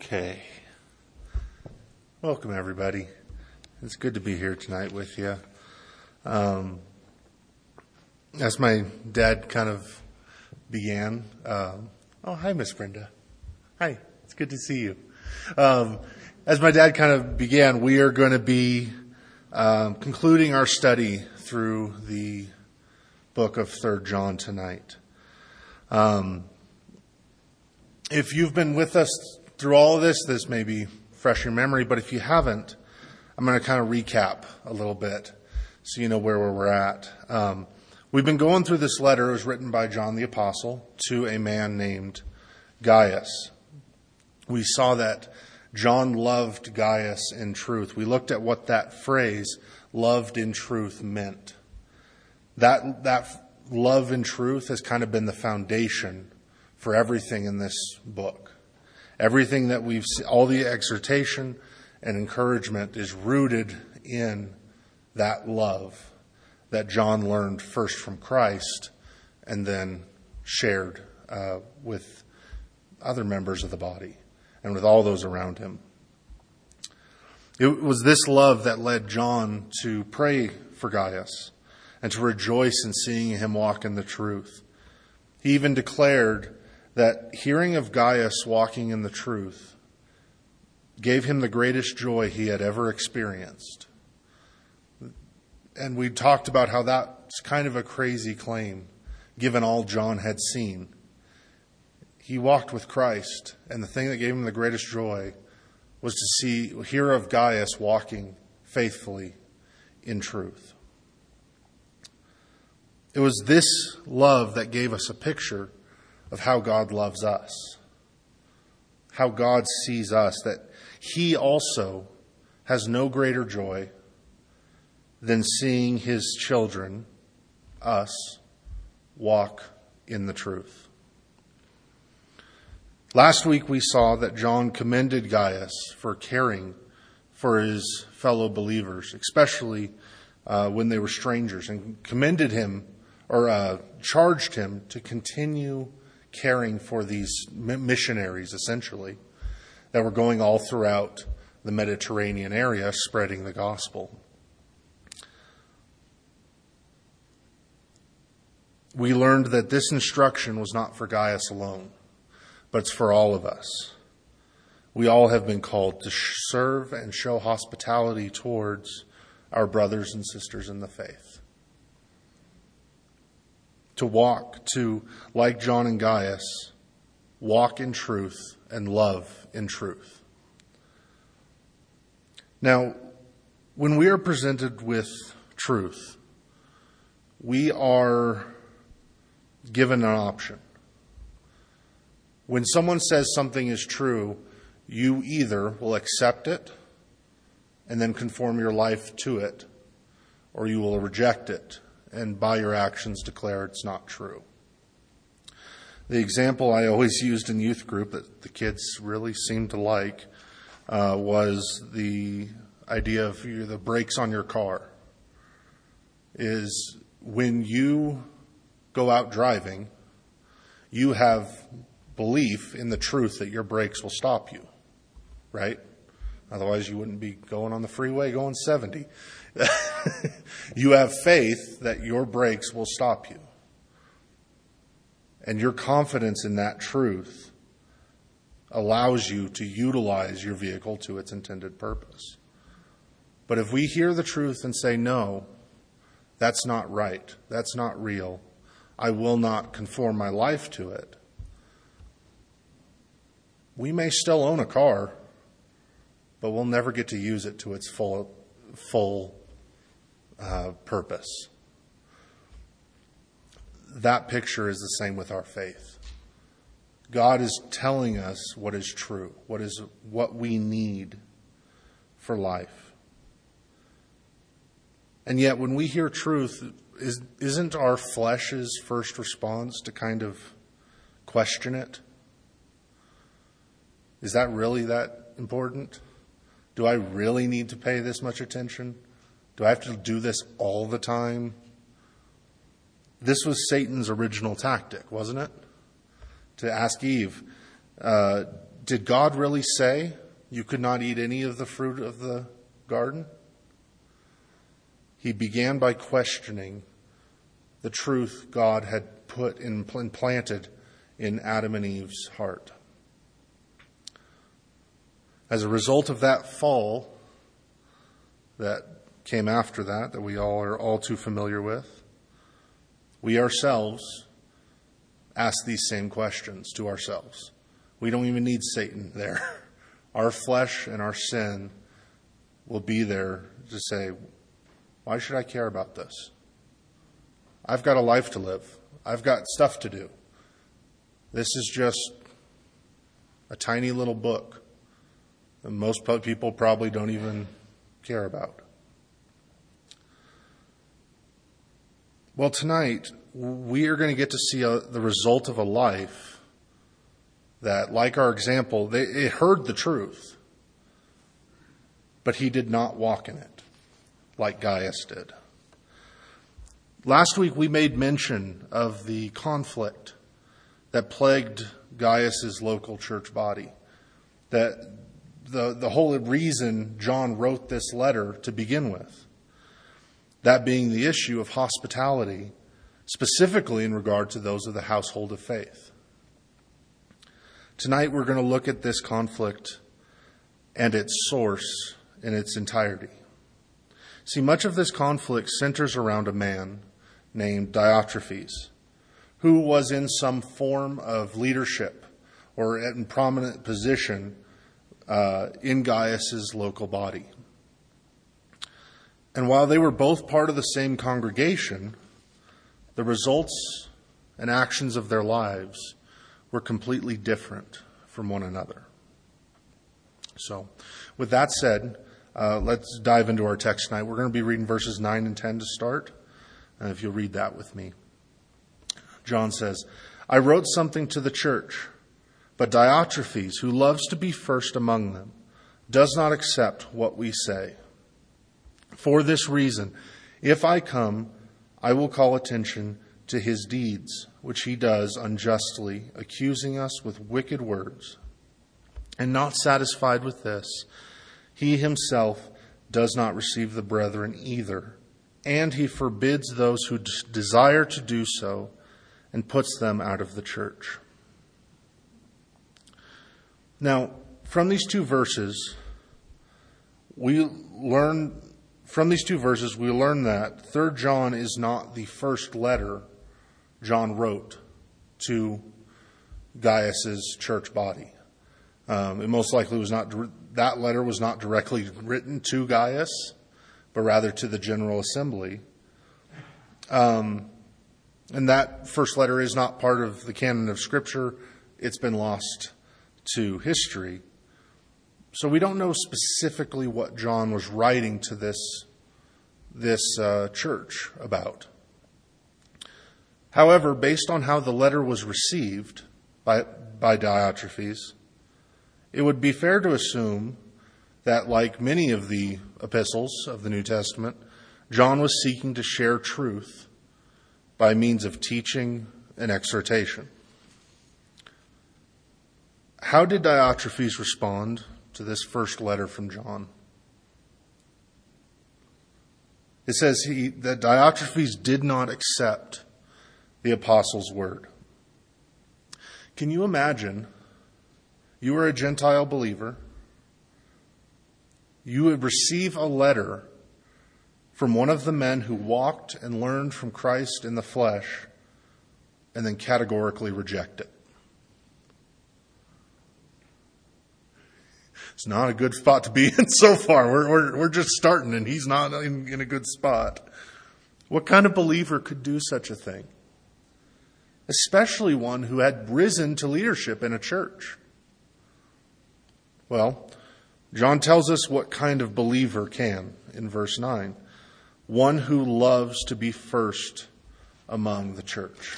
Okay. Welcome, everybody. It's good to be here tonight with you. As my dad kind of began, hi, Miss Brenda. Hi, it's good to see you. As my dad kind of began, we are going to be concluding our study through the book of 3 John tonight. If you've been with us through all of this may be fresh in memory, but if you haven't, I'm going to kind of recap a little bit so you know where we're at. We've been going through this letter. It was written by John the Apostle to a man named Gaius. We saw that John loved Gaius in truth. We looked at what that phrase, loved in truth, meant. That love in truth has kind of been the foundation for everything in this book. Everything that we've seen, all the exhortation and encouragement is rooted in that love that John learned first from Christ and then shared with other members of the body and with all those around him. It was this love that led John to pray for Gaius and to rejoice in seeing him walk in the truth. He even declared that hearing of Gaius walking in the truth gave him the greatest joy he had ever experienced. And we talked about how that's kind of a crazy claim, given all John had seen. He walked with Christ, and the thing that gave him the greatest joy was to hear of Gaius walking faithfully in truth. It was this love that gave us a picture of how God loves us, how God sees us, that he also has no greater joy than seeing his children, us, walk in the truth. Last week we saw that John commended Gaius for caring for his fellow believers, especially when they were strangers, and commended him or charged him to continue caring for these missionaries, essentially, that were going all throughout the Mediterranean area, spreading the gospel. We learned that this instruction was not for Gaius alone, but it's for all of us. We all have been called to serve and show hospitality towards our brothers and sisters in the faith. To walk, like John and Gaius, walk in truth and love in truth. Now, when we are presented with truth, we are given an option. When someone says something is true, you either will accept it and then conform your life to it, or you will reject it and by your actions declare it's not true. The example I always used in youth group that the kids really seemed to like was the idea of the brakes on your car. Is when you go out driving, you have belief in the truth that your brakes will stop you, right? Otherwise you wouldn't be going on the freeway going 70. You have faith that your brakes will stop you. And your confidence in that truth allows you to utilize your vehicle to its intended purpose. But if we hear the truth and say, no, that's not right, that's not real, I will not conform my life to it, we may still own a car, but we'll never get to use it to its full purpose. That picture is the same with our faith. God is telling us what is true, what we need for life. And yet when we hear truth, isn't our flesh's first response to kind of question it? Is that really that important? Do I really need to pay this much attention? Do I have to do this all the time? This was Satan's original tactic, wasn't it? To ask Eve, did God really say you could not eat any of the fruit of the garden? He began by questioning the truth God had put and planted in Adam and Eve's heart. As a result of that fall that came after that we all are all too familiar with, we ourselves ask these same questions to ourselves. We don't even need Satan there. Our flesh and our sin will be there to say, why should I care about this? I've got a life to live. I've got stuff to do. This is just a tiny little book that most people probably don't even care about. Well, tonight, we are going to get to see the result of a life that, like our example, it heard the truth, but he did not walk in it like Gaius did. Last week, we made mention of the conflict that plagued Gaius's local church body, that the whole reason John wrote this letter to begin with, that being the issue of hospitality, specifically in regard to those of the household of faith. Tonight we're going to look at this conflict and its source in its entirety. See, much of this conflict centers around a man named Diotrephes, who was in some form of leadership or in prominent position in Gaius's local body. And while they were both part of the same congregation, the results and actions of their lives were completely different from one another. So, with that said, let's dive into our text tonight. We're going to be reading verses 9 and 10 to start. If you'll read that with me. John says, I wrote something to the church, but Diotrephes, who loves to be first among them, does not accept what we say. For this reason, if I come, I will call attention to his deeds, which he does unjustly, accusing us with wicked words. And not satisfied with this, he himself does not receive the brethren either, and he forbids those who desire to do so and puts them out of the church. Now, from these two verses, we learn that 3 John is not the first letter John wrote to Gaius's church body. It most likely was not. That letter was not directly written to Gaius, but rather to the General Assembly. And that first letter is not part of the canon of Scripture. It's been lost to history. So we don't know specifically what John was writing to this church about. However, based on how the letter was received by Diotrephes, it would be fair to assume that, like many of the epistles of the New Testament, John was seeking to share truth by means of teaching and exhortation. How did Diotrephes respond to this first letter from John? It says that Diotrephes did not accept the apostles' word. Can you imagine? You are a Gentile believer. You would receive a letter from one of the men who walked and learned from Christ in the flesh and then categorically reject it. It's not a good spot to be in so far. We're just starting and he's not in a good spot. What kind of believer could do such a thing? Especially one who had risen to leadership in a church. Well, John tells us what kind of believer can in verse 9. One who loves to be first among the church.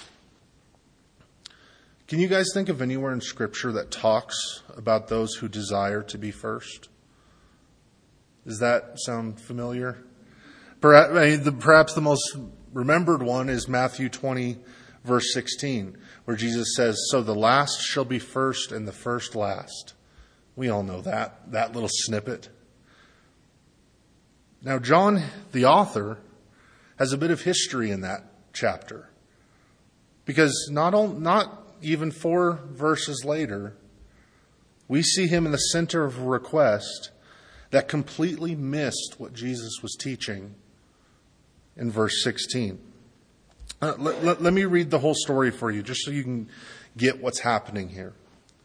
Can you guys think of anywhere in Scripture that talks about those who desire to be first? Does that sound familiar? Perhaps the most remembered one is Matthew 20, verse 16, where Jesus says, "So the last shall be first and the first last, We all know that little snippet. Now, John, the author, has a bit of history in that chapter. Because not even 4 verses later, we see him in the center of a request that completely missed what Jesus was teaching in verse 16. Let me read the whole story for you, just so you can get what's happening here.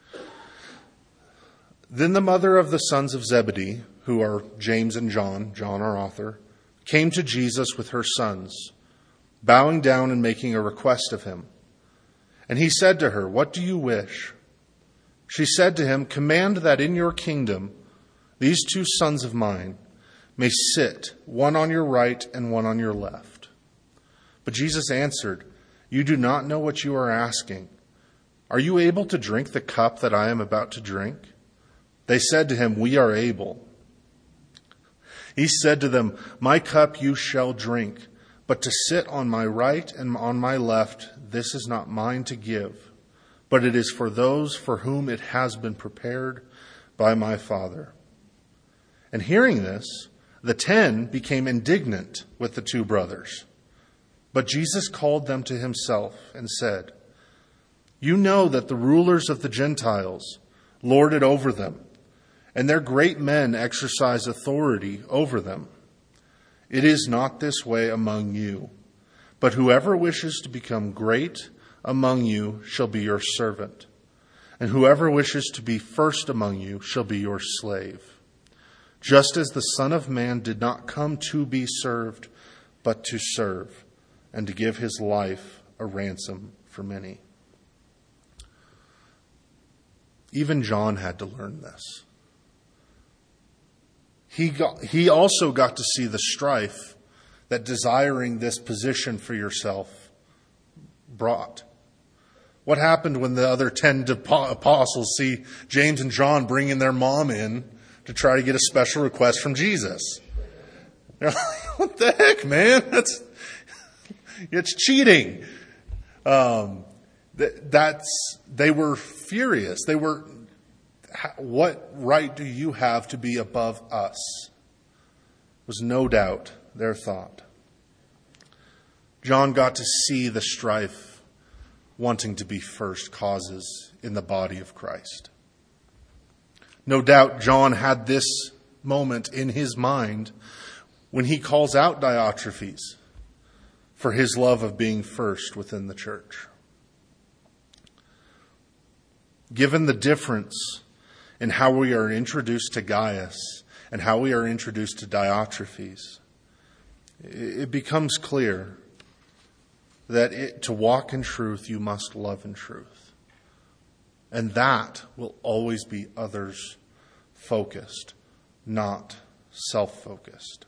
Then the mother of the sons of Zebedee, who are James and John our author, came to Jesus with her sons, bowing down and making a request of him. And he said to her, "What do you wish?" She said to him, "Command that in your kingdom these 2 sons of mine may sit, one on your right and one on your left." But Jesus answered, "You do not know what you are asking. Are you able to drink the cup that I am about to drink?" They said to him, "We are able." He said to them, "My cup you shall drink, but to sit on my right and on my left, this is not mine to give, but it is for those for whom it has been prepared by my Father." And hearing this, the 10 became indignant with the 2 brothers. But Jesus called them to himself and said, "You know that the rulers of the Gentiles lord it over them, and their great men exercise authority over them. It is not this way among you, but whoever wishes to become great among you shall be your servant, and whoever wishes to be first among you shall be your slave. Just as the Son of Man did not come to be served, but to serve, and to give his life a ransom for many." Even John had to learn this. He also got to see the strife that desiring this position for yourself brought. What happened when the other 10 apostles see James and John bringing their mom in to try to get a special request from Jesus? They're like, "What the heck, man? It's cheating." They were furious. They were, "What right do you have to be above us?" Was no doubt their thought. John got to see the strife wanting to be first causes in the body of Christ. No doubt John had this moment in his mind when he calls out Diotrephes for his love of being first within the church. Given the difference in how we are introduced to Gaius and how we are introduced to Diotrephes, it becomes clear that to walk in truth, you must love in truth. And that will always be others-focused, not self-focused.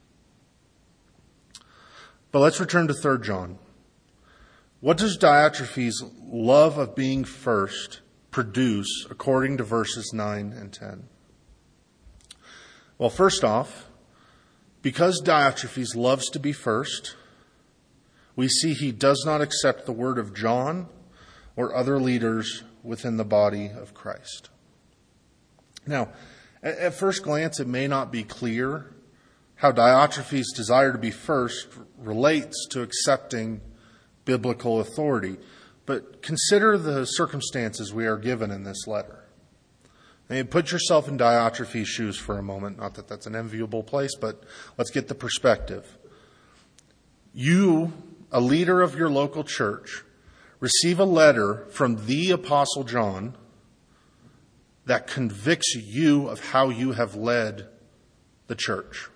But let's return to 3 John. What does Diotrephes' love of being first produce according to verses 9 and 10? Well, first off, because Diotrephes loves to be first, we see he does not accept the word of John or other leaders within the body of Christ. Now, at first glance, it may not be clear how Diotrephes' desire to be first relates to accepting biblical authority. But consider the circumstances we are given in this letter. And put yourself in Diotrephes' shoes for a moment. Not that that's an enviable place, but let's get the perspective. You, a leader of your local church, receive a letter from the Apostle John that convicts you of how you have led the church.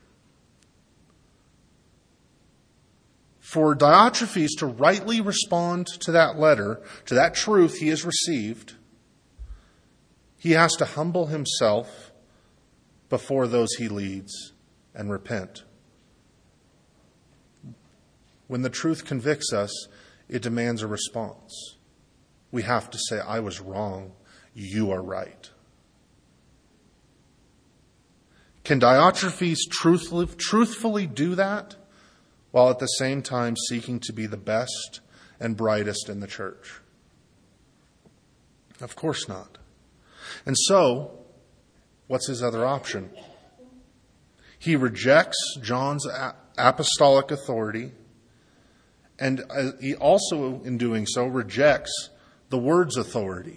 For Diotrephes to rightly respond to that letter, to that truth he has received, he has to humble himself before those he leads and repent. When the truth convicts us, it demands a response. We have to say, "I was wrong, you are right." Can Diotrephes truthfully do that while at the same time seeking to be the best and brightest in the church? Of course not. And so, what's his other option? He rejects John's apostolic authority, and he also, in doing so, rejects the Word's authority.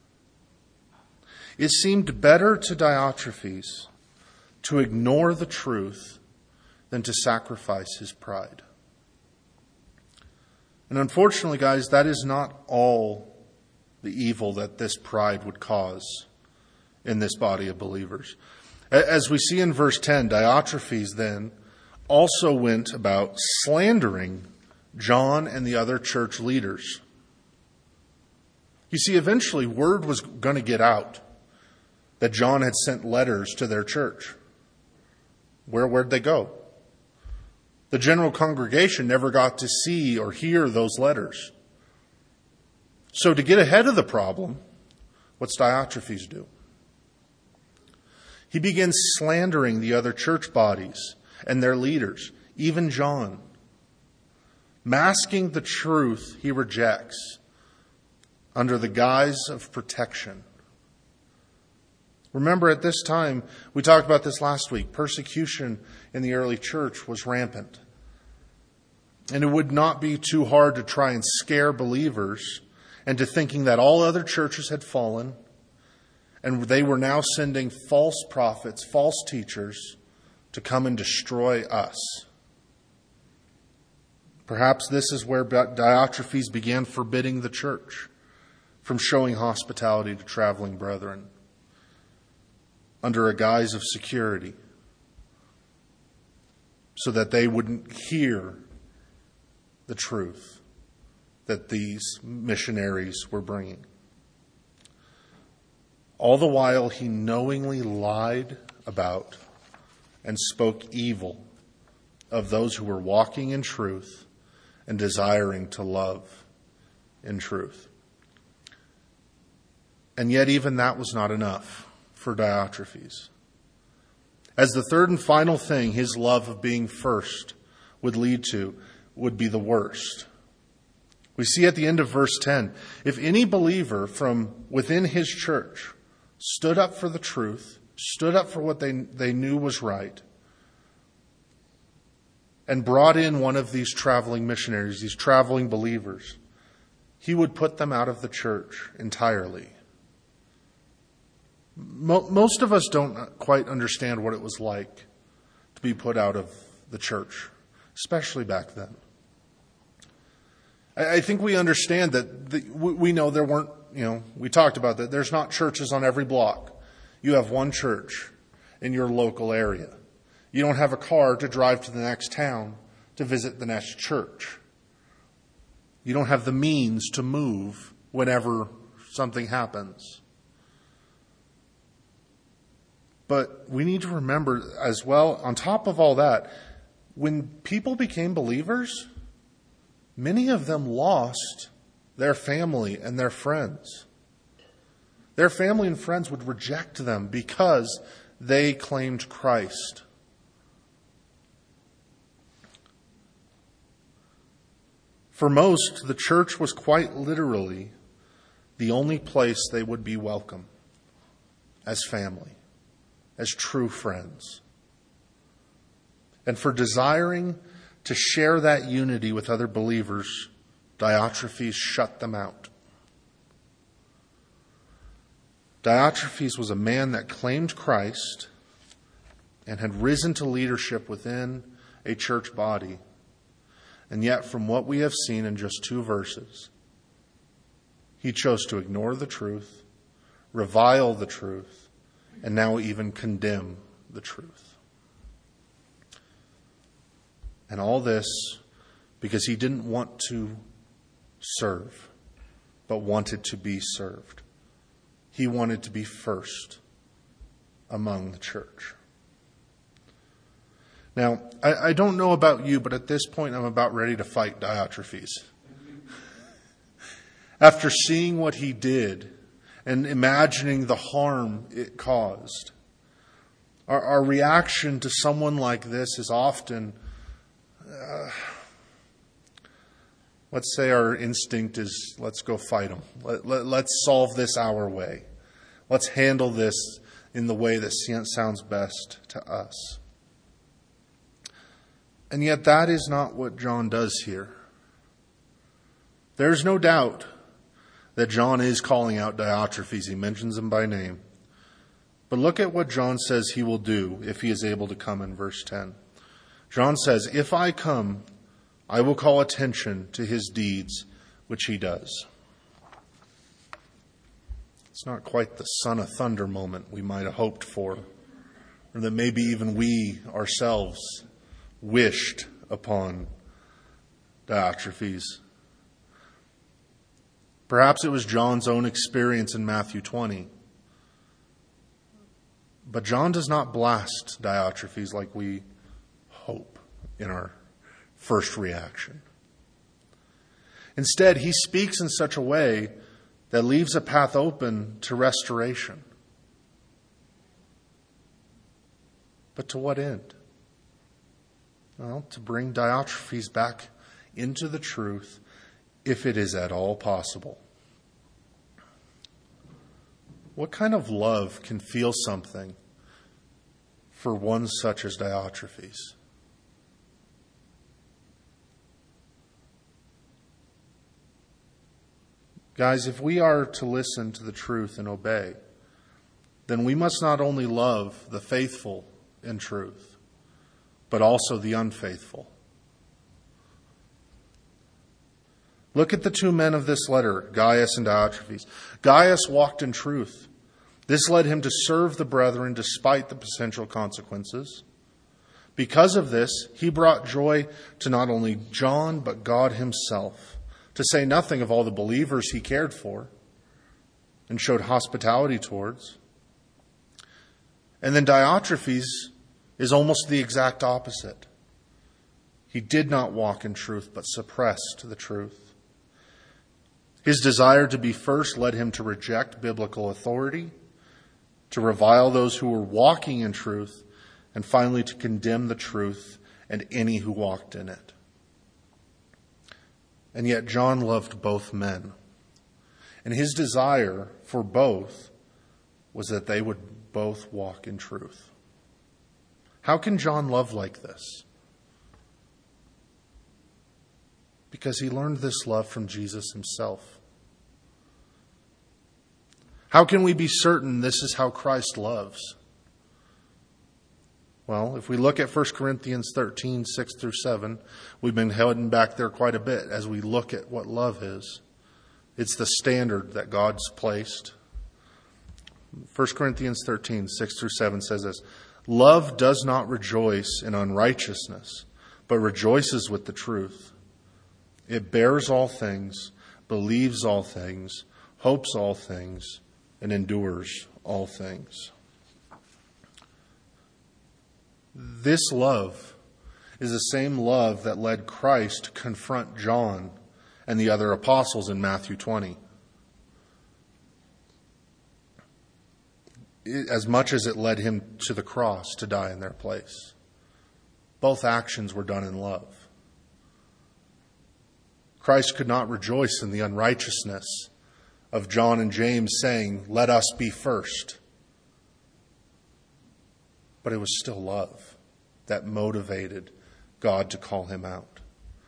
It seemed better to Diotrephes to ignore the truth than to sacrifice his pride. And unfortunately, guys, that is not all the evil that this pride would cause in this body of believers. As we see in verse 10, Diotrephes then also went about slandering John and the other church leaders. You see, eventually word was going to get out that John had sent letters to their church. Where'd they go? The general congregation never got to see or hear those letters. So to get ahead of the problem, what's Diotrephes do? He begins slandering the other church bodies and their leaders, even John. Masking the truth he rejects under the guise of protection. Remember, at this time, we talked about this last week, persecution in the early church was rampant. And it would not be too hard to try and scare believers into thinking that all other churches had fallen and they were now sending false prophets, false teachers to come and destroy us. Perhaps this is where Diotrephes began forbidding the church from showing hospitality to traveling brethren under a guise of security so that they wouldn't hear the truth that these missionaries were bringing. All the while, he knowingly lied about and spoke evil of those who were walking in truth and desiring to love in truth. And yet even that was not enough for Diotrephes. As the third and final thing his love of being first would lead to would be the worst. We see at the end of verse 10, if any believer from within his church stood up for the truth, stood up for what they knew was right, and brought in one of these traveling missionaries, these traveling believers, he would put them out of the church entirely. Most of us don't quite understand what it was like to be put out of the church, especially back then. I think we understand that we know there weren't, we talked about that. There's not churches on every block. You have one church in your local area. You don't have a car to drive to the next town to visit the next church. You don't have the means to move whenever something happens. But we need to remember as well, on top of all that, when people became believers, many of them lost their family and their friends. Their family and friends would reject them because they claimed Christ. For most, the church was quite literally the only place they would be welcome as family, as true friends. And for desiring to share that unity with other believers, Diotrephes shut them out. Diotrephes was a man that claimed Christ and had risen to leadership within a church body. And yet, from what we have seen in just 2 verses, he chose to ignore the truth, revile the truth, and now even condemn the truth. And all this because he didn't want to serve, but wanted to be served. He wanted to be first among the church. Now, I don't know about you, but at this point I'm about ready to fight Diotrephes. After seeing what he did and imagining the harm it caused, our reaction to someone like this is often, let's say our instinct is, let's go fight him. Let's solve this our way. Let's handle this in the way that sounds best to us. And yet that is not what John does here. There's no doubt that John is calling out Diotrephes. He mentions him by name. But look at what John says he will do if he is able to come in verse 10. John says, "If I come, I will call attention to his deeds, which he does." It's not quite the son of thunder moment we might have hoped for, or that maybe even we ourselves wished upon Diotrephes. Perhaps it was John's own experience in Matthew 20. But John does not blast Diotrephes like we hope in our first reaction. Instead, he speaks in such a way that leaves a path open to restoration. But to what end? Well, to bring Diotrephes back into the truth, if it is at all possible. What kind of love can feel something for one such as Diotrephes? Guys, if we are to listen to the truth and obey, then we must not only love the faithful in truth, but also the unfaithful. Look at the two men of this letter, Gaius and Diotrephes. Gaius walked in truth. This led him to serve the brethren despite the potential consequences. Because of this, he brought joy to not only John, but God himself, to say nothing of all the believers he cared for and showed hospitality towards. And then Diotrephes is almost the exact opposite. He did not walk in truth, but suppressed the truth. His desire to be first led him to reject biblical authority, to revile those who were walking in truth, and finally to condemn the truth and any who walked in it. And yet John loved both men. And his desire for both was that they would both walk in truth. How can John love like this? Because he learned this love from Jesus himself. How can we be certain this is how Christ loves? Well, if we look at 1 Corinthians 13, 6 through 7, we've been heading back there quite a bit as we look at what love is. It's the standard that God's placed. 1 Corinthians 13, 6 through 7 says this: "Love does not rejoice in unrighteousness, but rejoices with the truth. It bears all things, believes all things, hopes all things, and endures all things." This love is the same love that led Christ to confront John and the other apostles in Matthew 20. As much as it led him to the cross to die in their place. Both actions were done in love. Christ could not rejoice in the unrighteousness of John and James saying, "Let us be first." But it was still love that motivated God to call him out.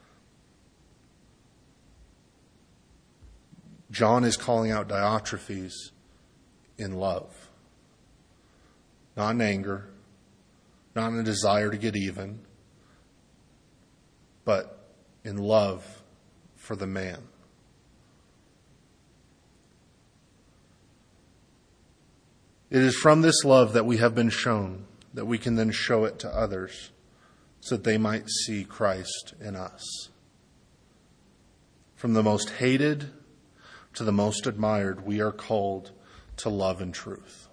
John is calling out Diotrephes in love. Not in anger, not in a desire to get even, but in love for the man. It is from this love that we have been shown that we can then show it to others so that they might see Christ in us. From the most hated to the most admired, we are called to love and truth.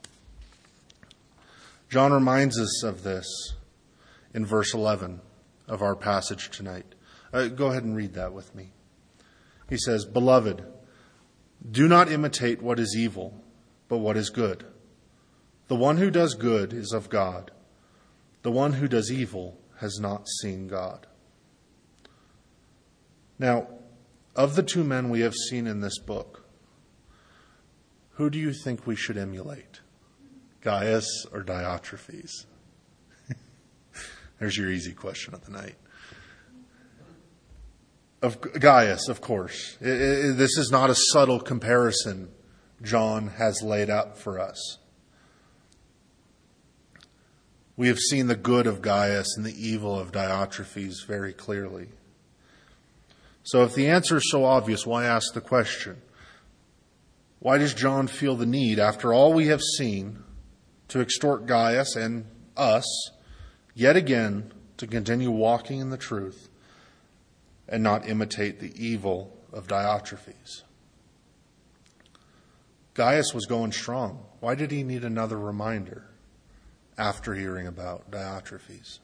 John reminds us of this in verse 11 of our passage tonight. Go ahead and read that with me. He says, "Beloved, do not imitate what is evil, but what is good. The one who does good is of God. The one who does evil has not seen God." Now, of the two men we have seen in this book, who do you think we should emulate? Gaius or Diotrephes? There's your easy question of the night. Of Gaius, of course. This is not a subtle comparison John has laid out for us. We have seen the good of Gaius and the evil of Diotrephes very clearly. So if the answer is so obvious, why ask the question? Why does John feel the need, after all we have seen, to exhort Gaius and us, yet again, to continue walking in the truth and not imitate the evil of Diotrephes? Gaius was going strong. Why did he need another reminder after hearing about Diotrephes?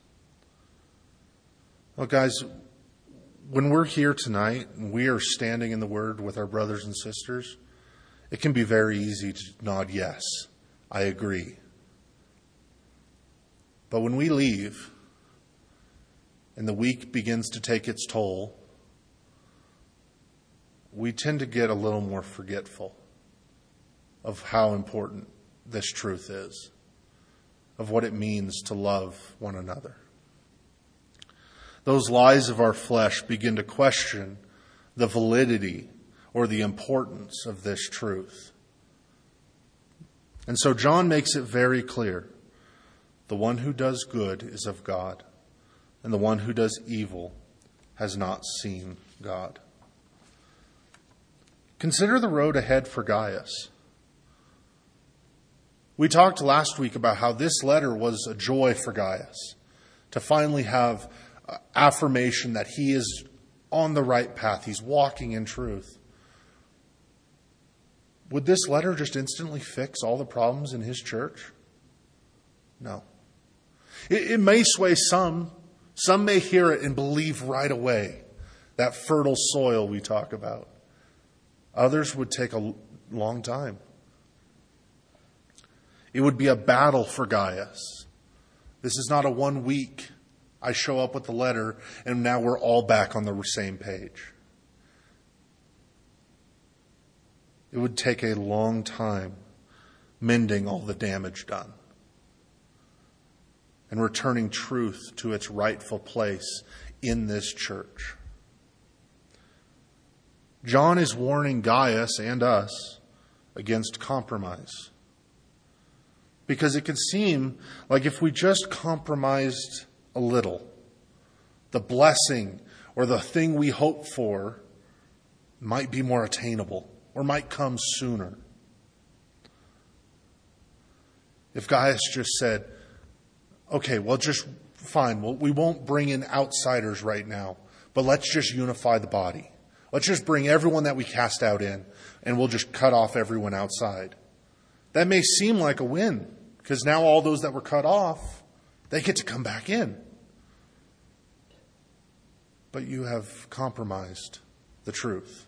Well, guys, when we're here tonight and we are standing in the Word with our brothers and sisters, it can be very easy to nod yes, I agree. But when we leave and the week begins to take its toll, we tend to get a little more forgetful of how important this truth is, of what it means to love one another. Those lies of our flesh begin to question the validity or the importance of this truth. And so John makes it very clear. The one who does good is of God, and the one who does evil has not seen God. Consider the road ahead for Gaius. We talked last week about how this letter was a joy for Gaius, to finally have affirmation that he is on the right path, he's walking in truth. Would this letter just instantly fix all the problems in his church? No. It may sway some. Some may hear it and believe right away, that fertile soil we talk about. Others would take a long time. It would be a battle for Gaius. This is not a 1 week, I show up with the letter and now we're all back on the same page. It would take a long time mending all the damage done and returning truth to its rightful place in this church. John is warning Gaius and us against compromise. Because it could seem like if we just compromised a little, the blessing or the thing we hope for might be more attainable or might come sooner. If Gaius just said, okay, well, just fine. Well, we won't bring in outsiders right now, but let's just unify the body. Let's just bring everyone that we cast out in, and we'll just cut off everyone outside. That may seem like a win, because now all those that were cut off, they get to come back in. But you have compromised the truth.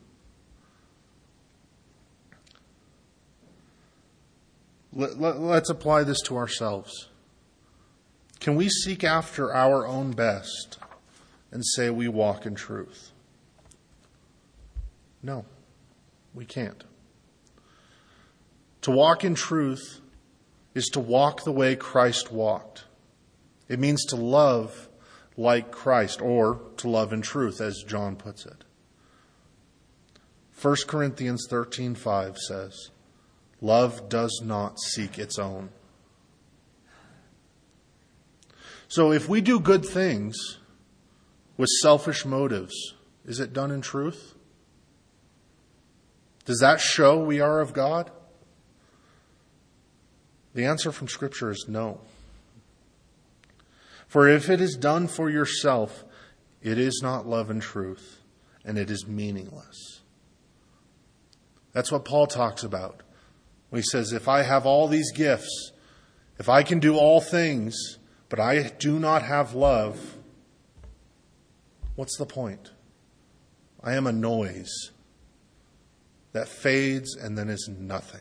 Let's apply this to ourselves. Can we seek after our own best and say we walk in truth? No, we can't. To walk in truth is to walk the way Christ walked. It means to love like Christ, or to love in truth, as John puts it. 1 Corinthians 13:5 says, love does not seek its own. So if we do good things with selfish motives, is it done in truth? Does that show we are of God? The answer from Scripture is no. For if it is done for yourself, it is not love and truth, and it is meaningless. That's what Paul talks about when he says, if I have all these gifts, if I can do all things, but I do not have love, what's the point? I am a noise that fades and then is nothing.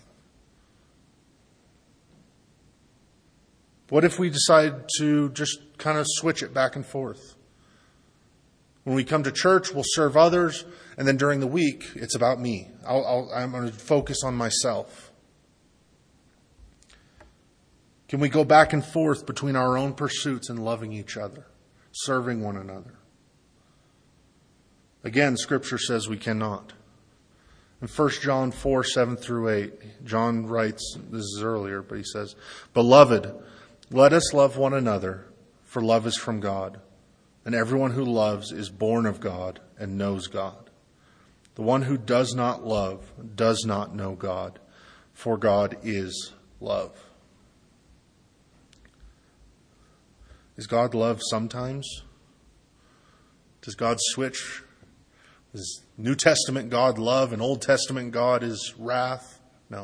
What if we decide to just kind of switch it back and forth? When we come to church, we'll serve others, and then during the week, it's about me. I'm going to focus on myself. Can we go back and forth between our own pursuits and loving each other, serving one another? Again, Scripture says we cannot. In 1 John 4, 7 through 8, John writes, this is earlier, but he says, "Beloved, let us love one another, for love is from God. And everyone who loves is born of God and knows God. The one who does not love does not know God, for God is love." Is God love sometimes? Does God switch? Is New Testament God love and Old Testament God is wrath? No.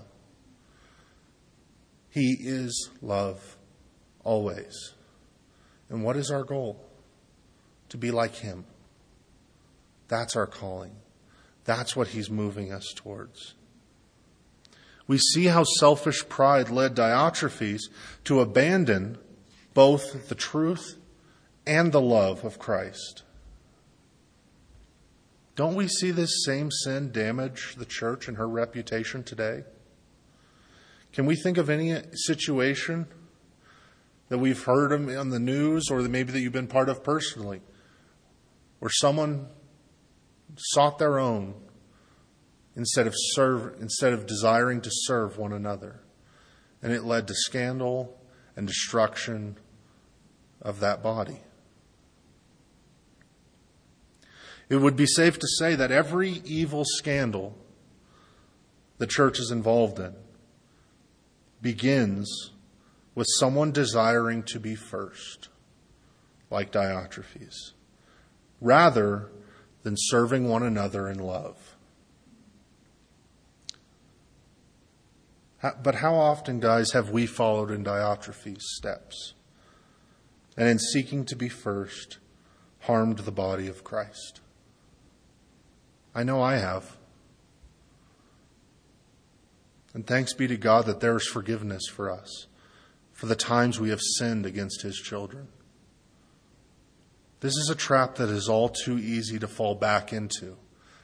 He is love always. And what is our goal? To be like Him. That's our calling. That's what He's moving us towards. We see how selfish pride led Diotrephes to abandon both the truth and the love of Christ. Don't we see this same sin damage the church and her reputation today? Can we think of any situation that we've heard on the news or maybe that you've been part of personally where someone sought their own instead of desiring to serve one another, and it led to scandal and destruction of that body? It would be safe to say that every evil scandal the church is involved in begins with someone desiring to be first, like Diotrephes, rather than serving one another in love. But how often, guys, have we followed in Diotrephes' steps and in seeking to be first harmed the body of Christ? I know I have. And thanks be to God that there is forgiveness for us for the times we have sinned against His children. This is a trap that is all too easy to fall back into,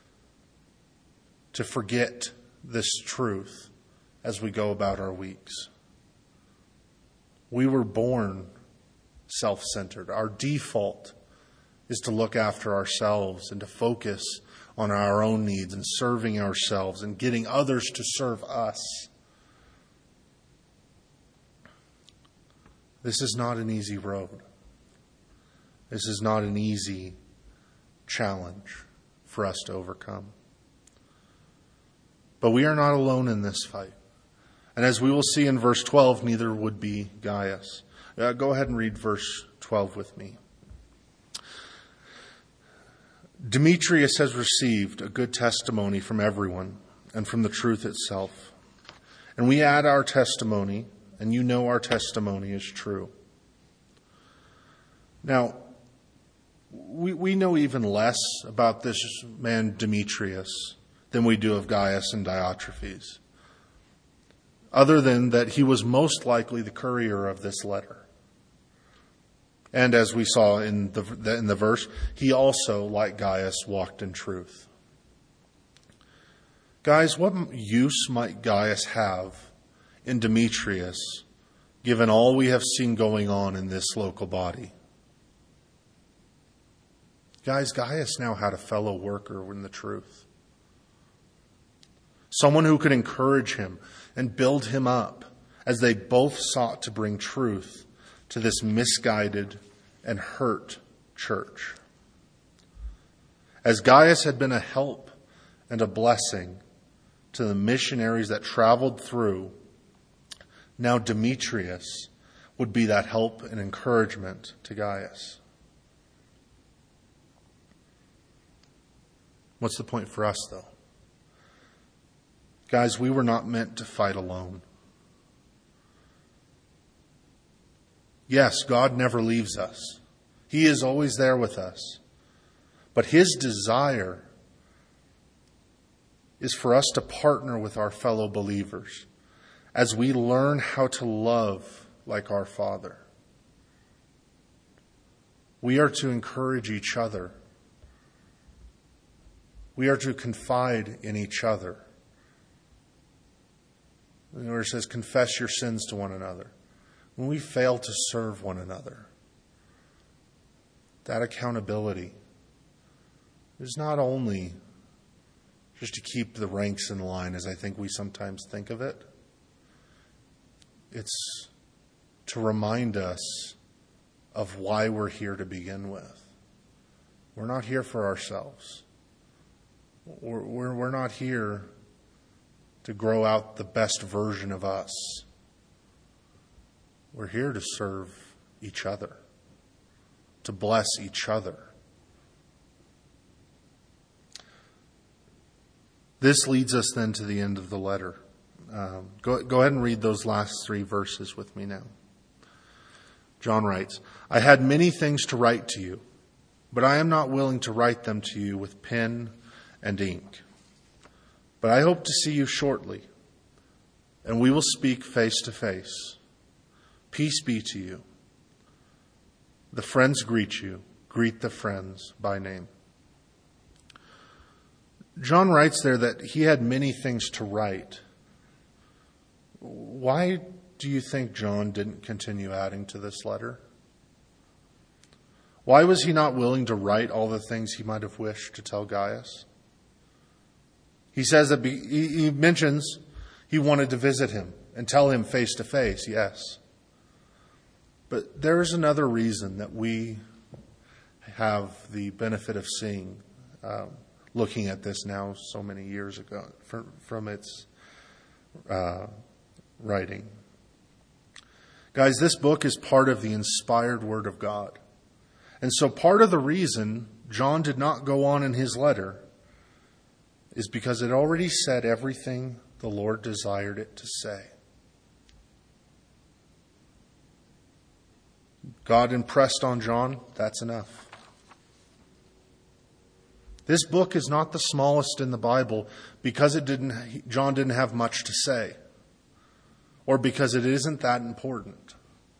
to forget this truth as we go about our weeks. We were born self-centered. Our default is to look after ourselves and to focus on our own needs and serving ourselves and getting others to serve us. This is not an easy road. This is not an easy challenge for us to overcome. But we are not alone in this fight. And as we will see in verse 12, neither would be Gaius. Go ahead and read verse 12 with me. "Demetrius has received a good testimony from everyone and from the truth itself. And we add our testimony, and you know our testimony is true." Now, we know even less about this man Demetrius than we do of Gaius and Diotrephes, other than that he was most likely the courier of this letter. And as we saw in the verse, he also, like Gaius, walked in truth. Guys, what use might Gaius have in Demetrius, given all we have seen going on in this local body? Guys, Gaius now had a fellow worker in the truth. Someone who could encourage him and build him up as they both sought to bring truth to this misguided and hurt church. As Gaius had been a help and a blessing to the missionaries that traveled through, now Demetrius would be that help and encouragement to Gaius. What's the point for us, though? Guys, we were not meant to fight alone. Yes, God never leaves us. He is always there with us. But His desire is for us to partner with our fellow believers as we learn how to love like our Father. We are to encourage each other. We are to confide in each other. Where it says, confess your sins to one another. when we fail to serve one another. That accountability is not only just to keep the ranks in line, as I think we sometimes think of it. It's to remind us of why we're here to begin with. We're not here for ourselves. We're not here to grow out the best version of us. We're here to serve each other, to bless each other. This leads us then to the end of the letter. Go ahead and read those last 3 verses with me now. John writes, "I had many things to write to you, but I am not willing to write them to you with pen and ink. But I hope to see you shortly, and we will speak face to face. Peace be to you. The friends greet you. Greet the friends by name." John writes there that he had many things to write. Why do you think John didn't continue adding to this letter? Why was he not willing to write all the things he might have wished to tell Gaius? He says that he mentions he wanted to visit him and tell him face to face, yes. But there is another reason that we have the benefit of seeing, looking at this now so many years ago from its writing. Guys, this book is part of the inspired Word of God. And so part of the reason John did not go on in his letter is because it already said everything the Lord desired it to say. God impressed on John, that's enough. This book is not the smallest in the Bible because John didn't have much to say, or because it isn't that important.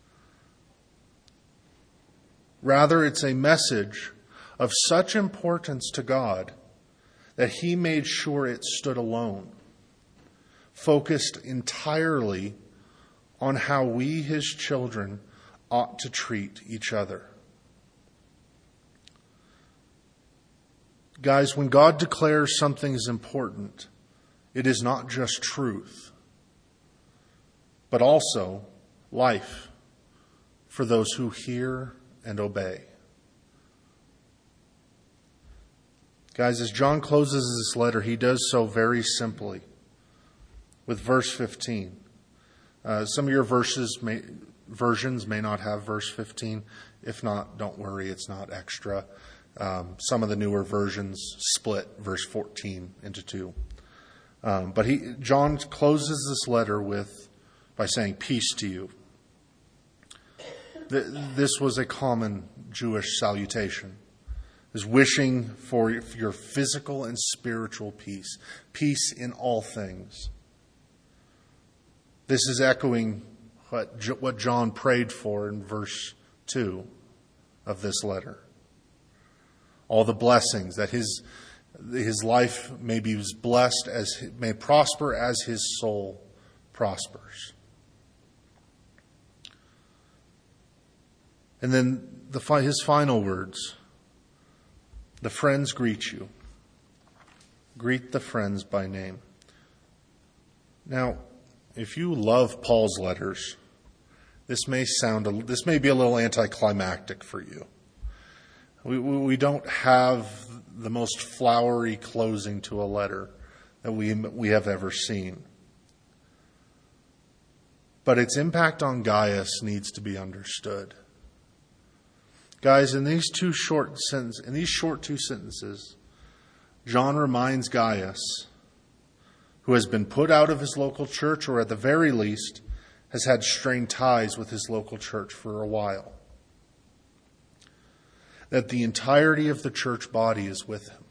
Rather, it's a message of such importance to God that he made sure it stood alone, focused entirely on how we, his children, ought to treat each other. Guys, when God declares something is important, it is not just truth, but also life for those who hear and obey. Guys, as John closes this letter, he does so very simply with verse 15. Some of your versions may not have verse 15. If not, don't worry, it's not extra. Some of the newer versions split verse 14 into 2. But John closes this letter by saying, "Peace to you." This was a common Jewish salutation, is wishing for your physical and spiritual peace, peace in all things. This is echoing what John prayed for in verse 2 of this letter. All the blessings, that his life may be as blessed, may prosper as his soul prospers. And then his final words, "The friends greet you. Greet the friends by name." Now, if you love Paul's letters, this may be a little anticlimactic for you. We don't have the most flowery closing to a letter that we have ever seen. But its impact on Gaius needs to be understood. Guys, in these short 2 sentences, John reminds Gaius, who has been put out of his local church, or at the very least has had strained ties with his local church for a while, that the entirety of the church body is with him.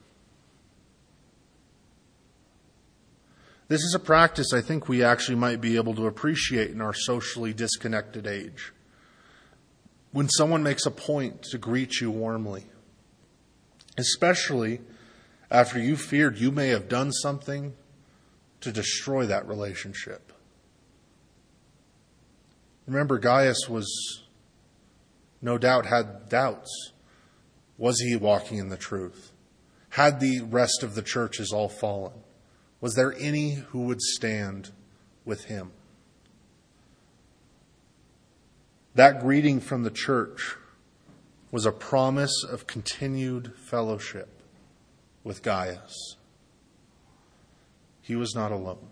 This is a practice I think we actually might be able to appreciate in our socially disconnected age. When someone makes a point to greet you warmly, especially after you feared you may have done something to destroy that relationship. Remember, Gaius was, no doubt, had doubts. Was he walking in the truth? Had the rest of the churches all fallen? Was there any who would stand with him? That greeting from the church was a promise of continued fellowship with Gaius. He was not alone.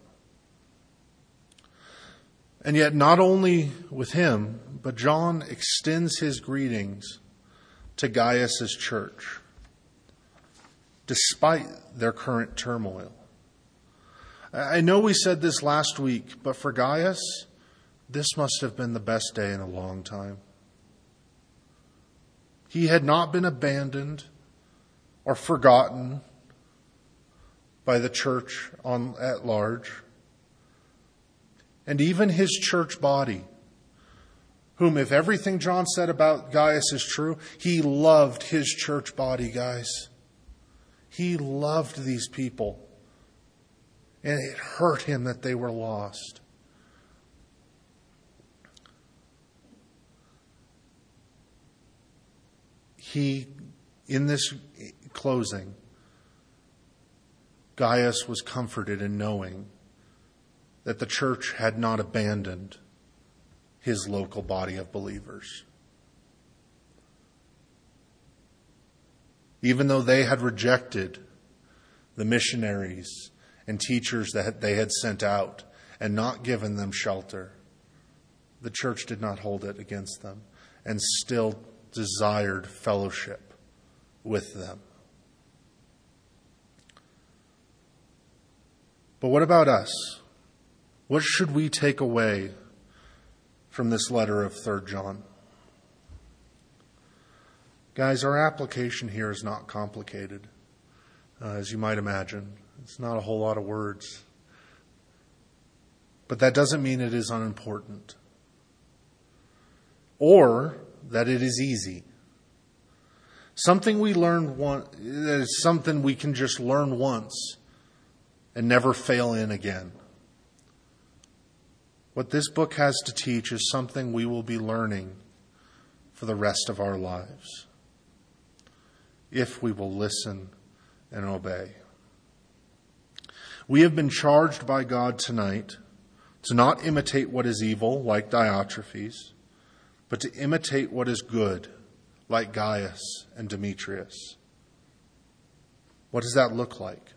And yet, not only with him, but John extends his greetings to Gaius' church, despite their current turmoil. I know we said this last week, but for Gaius, this must have been the best day in a long time. He had not been abandoned or forgotten by the church at large. And even his church body, whom, if everything John said about Gaius is true, he loved his church body, guys. He loved these people. And it hurt him that they were lost. He, in this closing, Gaius was comforted in knowing that the church had not abandoned his local body of believers. Even though they had rejected the missionaries and teachers that they had sent out and not given them shelter, the church did not hold it against them and still desired fellowship with them. But what about us? What should we take away from this letter of 3 John? Guys, our application here is not complicated, as you might imagine. It's not a whole lot of words. But that doesn't mean it is unimportant, or that it is easy. Something we learn is something we can just learn once and never fail in again. What this book has to teach is something we will be learning for the rest of our lives, if we will listen and obey. We have been charged by God tonight to not imitate what is evil, like Diotrephes, but to imitate what is good, like Gaius and Demetrius. What does that look like?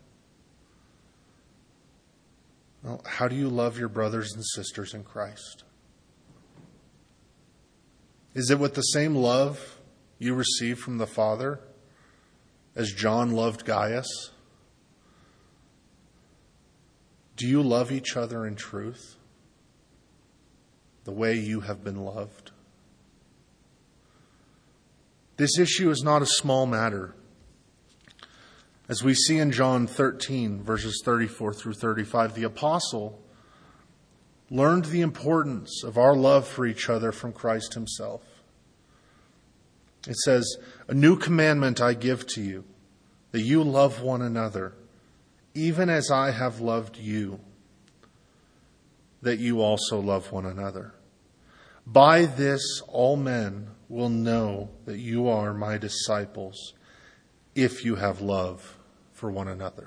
Well, how do you love your brothers and sisters in Christ? Is it with the same love you receive from the Father as John loved Gaius? Do you love each other in truth, the way you have been loved? This issue is not a small matter. As we see in John 13, verses 34 through 35, the apostle learned the importance of our love for each other from Christ himself. It says, "A new commandment I give to you, that you love one another, even as I have loved you, that you also love one another. By this all men will know that you are my disciples, if you have love for one another."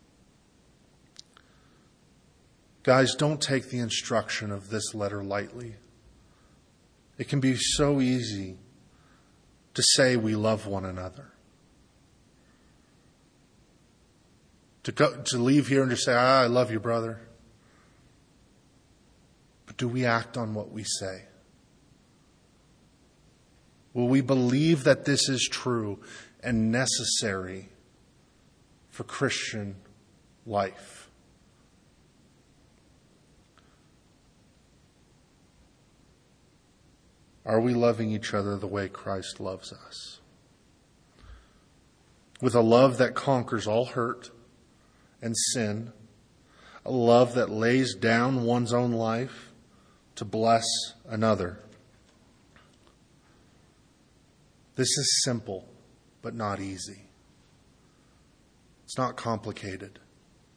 Guys, don't take the instruction of this letter lightly. It can be so easy to say we love one another. To leave here and just say, I love you, brother. But do we act on what we say? Will we believe that this is true and necessary for Christian life? Are we loving each other the way Christ loves us? With a love that conquers all hurt and sin, a love that lays down one's own life to bless another. This is simple, but not easy. It's not complicated,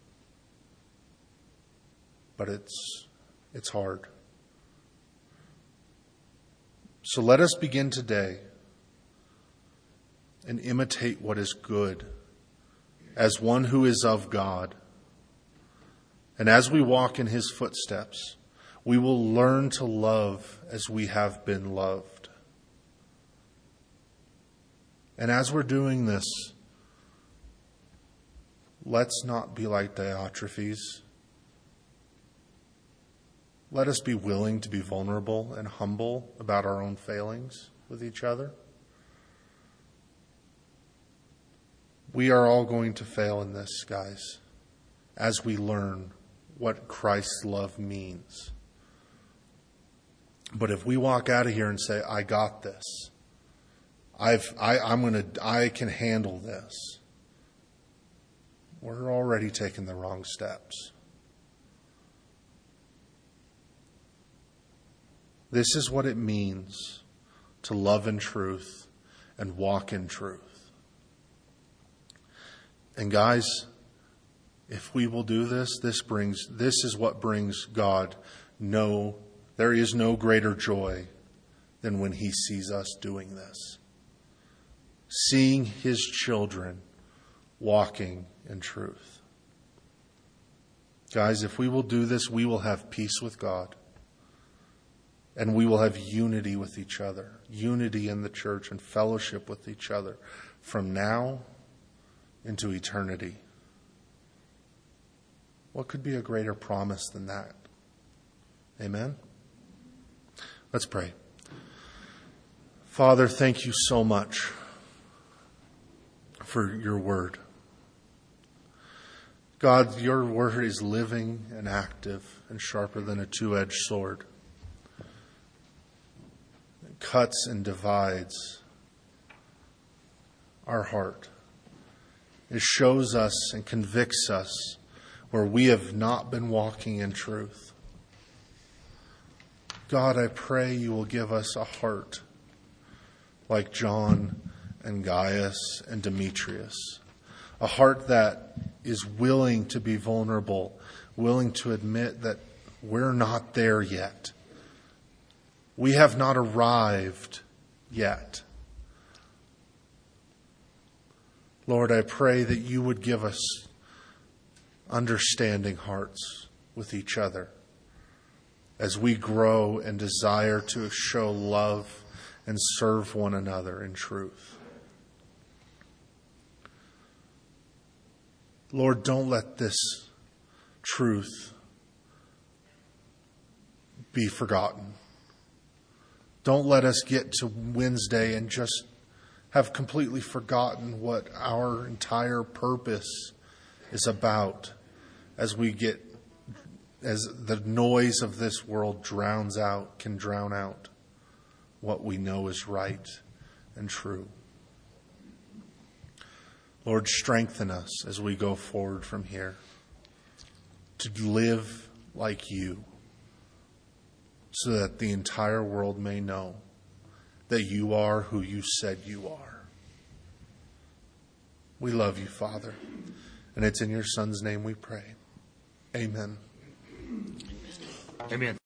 but it's hard. So let us begin today and imitate what is good as one who is of God. And as we walk in his footsteps, we will learn to love as we have been loved. And as we're doing this, let's not be like Diotrephes. Let us be willing to be vulnerable and humble about our own failings with each other. We are all going to fail in this, guys, as we learn what Christ's love means. But if we walk out of here and say, I got this, I can handle this, we're already taking the wrong steps. This is what it means to love in truth and walk in truth. And guys, if we will do this, this is what brings God there is no greater joy than when he sees us doing this. Seeing his children walking in truth. Guys, if we will do this, we will have peace with God. And we will have unity with each other. Unity in the church and fellowship with each other from now into eternity. What could be a greater promise than that? Amen? Let's pray. Father, thank you so much for your word. God, your word is living and active and sharper than a two-edged sword. It cuts and divides our heart. It shows us and convicts us where we have not been walking in truth. God, I pray you will give us a heart like John and Gaius and Demetrius. A heart that is willing to be vulnerable, willing to admit that we're not there yet. We have not arrived yet. Lord, I pray that you would give us understanding hearts with each other as we grow and desire to show love and serve one another in truth. Lord, don't let this truth be forgotten. Don't let us get to Wednesday and just have completely forgotten what our entire purpose is about as the noise of this world can drown out what we know is right and true. Lord, strengthen us as we go forward from here to live like you so that the entire world may know that you are who you said you are. We love you, Father, and it's in your Son's name we pray. Amen. Amen.